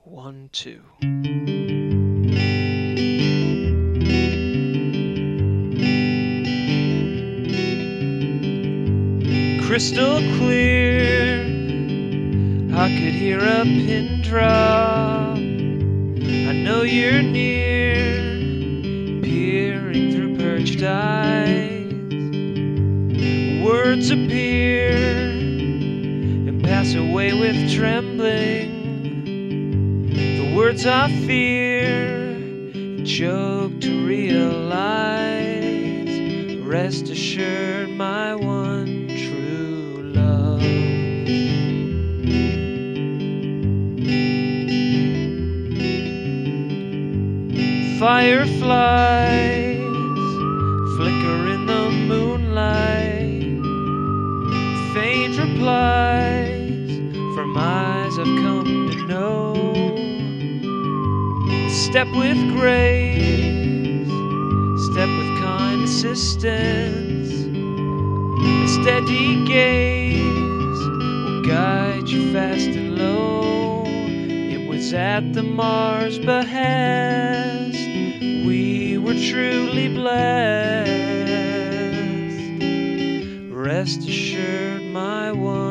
1, 2. Crystal clear, I could hear a pin drop. I know you're near, peering through perched eyes. Words appear and pass away with trembling. The words I fear choke to realize. Rest assured, my one true love. Fireflies flicker in the moonlight. Faint replies from eyes I've come to know. Step with grace, step with kind assistance. A steady gaze will guide you fast and low. It was at the Mars behest we were truly blessed. Rest assured, my one